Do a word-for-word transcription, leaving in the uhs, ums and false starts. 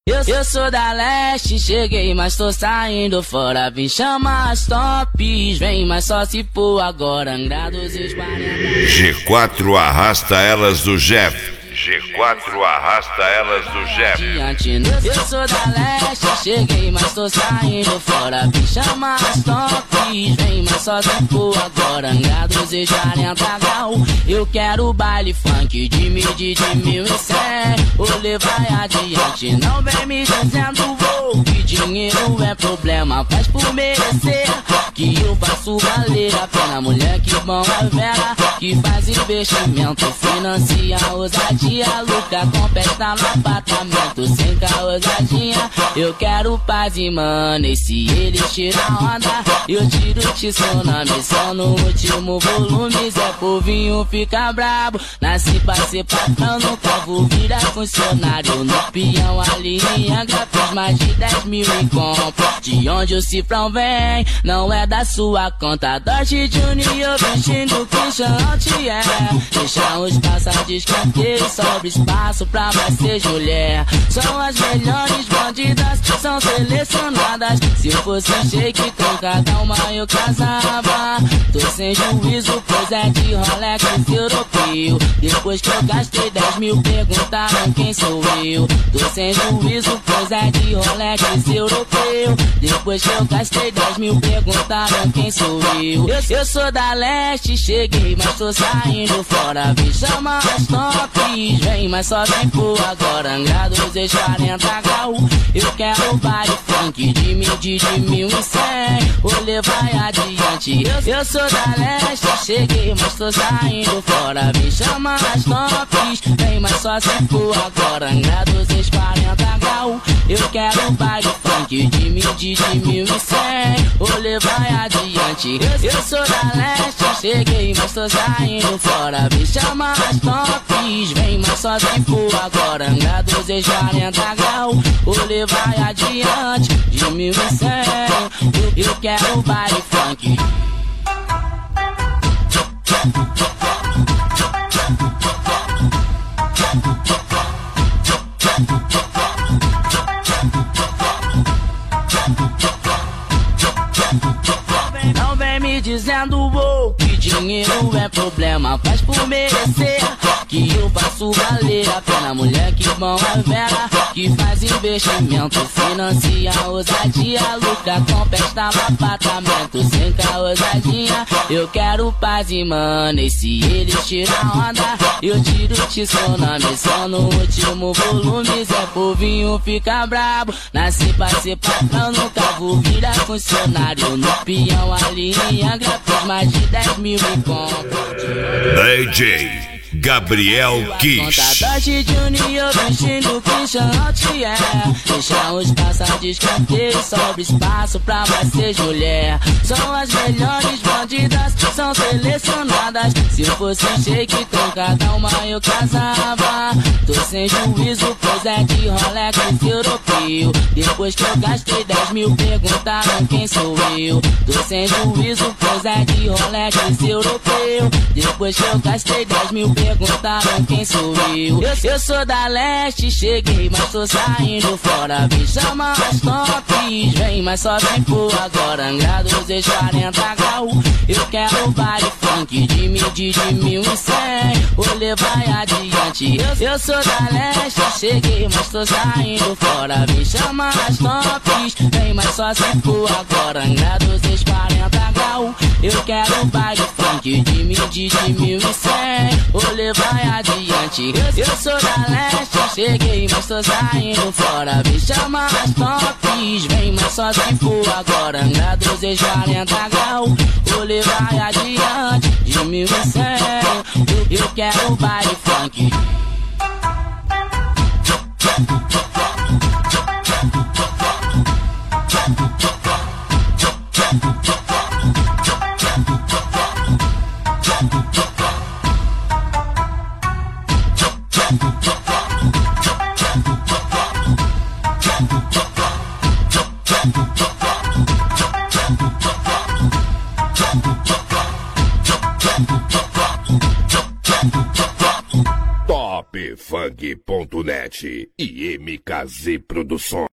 Eu, eu sou da leste, cheguei, mas tô saindo fora. Vim chamar as tops, vem, mas só se for agora. Angrados e quarenta. G quatro arrasta elas do Jeff. G quatro arrasta elas do Jeff. Eu sou da leste, cheguei, mas tô saindo fora. Vim chamar as tops, vem, mas só se for agora. Angrados e quarenta grau. Eu quero baile funk de mil, de mil e cem. O rolê vai adiante, não vem me dizendo vou. Que dinheiro é problema, faz por merecer. Que eu faço valer a pena. Mulher que bom é vera, que faz investimento, financia ousadia, lucra com festa no apartamento. Sem causadinha, eu quero paz e mano. E se eles tiram onda, eu tiro tsunami. Só no último volume, Zé Povinho fica brabo. Nasci pra ser patrão, nunca vou virar funcionário. No peão ali em Angra, fiz mais de dez mil em compra. De onde o cifrão vem, não é da sua conta. Dodge Junior vestindo Christian Altier. Deixa os passagens canteiro, sobra espaço pra mais ser mulher. São as melhores bandidas, são selecionadas. Se eu fosse um shake com cada uma eu casava. Tô sem juízo, pois é de Rolex europeu. Depois que eu gastei dez mil, perguntaram quem sou eu. Tô sem juízo, pois é de Rolex europeu. Depois que eu gastei dez mil, perguntaram quem sou eu. Eu, eu sou da leste, cheguei, mas tô saindo fora. Me chama as tops, vem, mas só se for agora. Angrados e quarenta grau. Eu quero baile funk de mil, de, de mil e cem. O rolê vai adiante. Eu, eu sou da leste, cheguei, mas tô saindo fora. Me chama as tops, vem, mas só se for agora. Angrados e quarenta grau. Eu quero baile funk de mil, de, de mil e cem. O rolê vai adiante. Eu, eu sou da leste, cheguei, mas tô saindo fora. Me chama as tops, vem, mas só se for agora. Angrados e quarenta grau. O rolê vai adiante. De mil e cem. Eu, eu quero baile funk. Não vem me dizendo vou, que dinheiro é problema, faz por merecer. Que eu faço valer a pena. Mulher que bom é vera, que faz investimento, financia ousadia, lucra com festa no apartamento. Sem causadinha, eu quero paz e mano. E se eles tiram onda, eu tiro tsunami. Só no último volume, Zé Povinho fica brabo. Nasci pra ser patrão, nunca vou virar funcionário. No peão ali em Angra, fiz mais de dez mil em compra. D J Gabriel Kiss. Dodge Junior vestindo Christian Altier. Deixa os passagens canteiros, sobra espaço pra mais ser mulher. São as melhores bandidas, são selecionadas. Se eu fosse um shake com cada uma eu casava. Tô sem juízo, pois é de Rolex europeu. Depois que eu gastei dez mil, perguntaram quem sou eu. Tô sem juízo, pois é de Rolex europeu. Depois que eu gastei dez mil, perguntaram quem sou eu. eu. Eu sou da leste, cheguei, mas tô saindo fora. Me chama as tops, vem, mas só se for agora. Angrados e quarenta grau. Eu quero baile funk de mil, de, de mil e cem. O rolê vai adiante. Eu, eu sou da leste, cheguei, mas tô saindo fora. Me chama as tops, vem, mas só se for agora. Angrados e quarenta grau. Eu quero baile funk de mil, de, de mil e cem. O rolê vai adiante. Eu, eu sou da leste, cheguei, mas tô saindo fora. Me chama as tops, vem, mas só se for agora. Angrados e quarenta grau. O rolê vai adiante. De mil e cem. Eu, eu quero baile funk. Top Funk. blog ponto net e M K Z Produções.